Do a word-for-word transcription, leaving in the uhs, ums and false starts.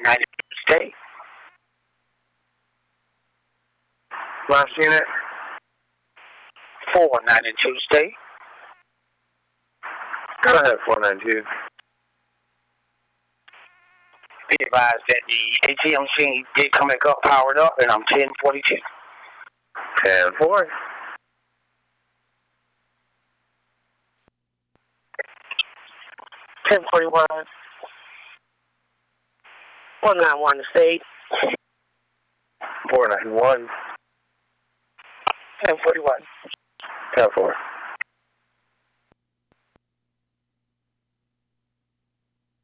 ninety-two state. Last unit. four ninety-two state. Go ahead, four ninety-two. Be advised that the A T M machine did come back up, powered up, and I'm ten forty-two. ten four. ten forty-one. one ninety-one state. four ninety-one. ten forty-one. ten four.